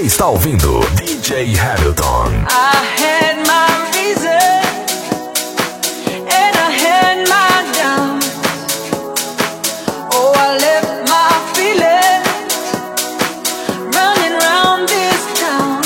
está ouvindo DJ Hamilton. I had my reason and I had my doubts. Oh, I left my feelings running round this town.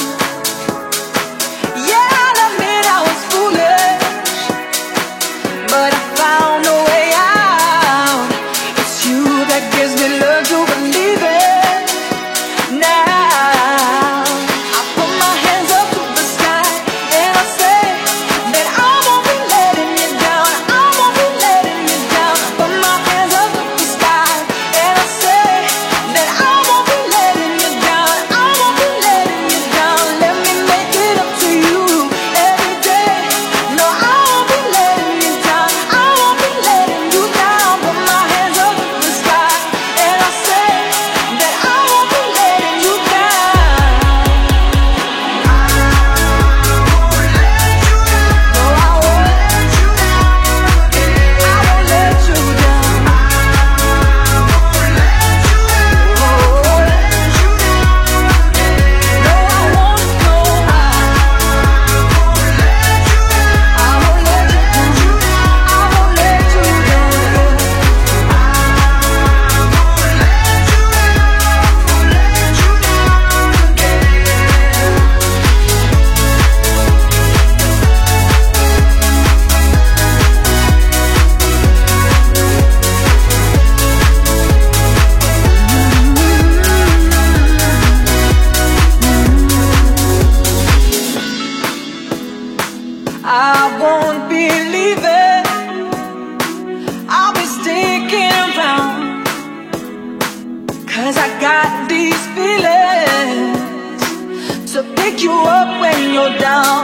Yeah, I'll admit I was foolish, but I found a way out. It's you that gives me love to believe it now. I put my hands up to the sky and I say that I won't be letting you down. I won't be letting you down. Put my hands up to the sky and I say that I won't be letting you down. I won't be letting you down. Let me make it up to you every day. No, I won't be letting you down. I won't be letting you down. Put my hands up to the sky and I say that I won't be letting you down. No, I won't let you down. I won't let you down. Oh, no, I won't. No, I won't let you down. I won't let you down. I won't be leaving. I'll be sticking around. 'Cause I got these feelings to pick you up when you're down.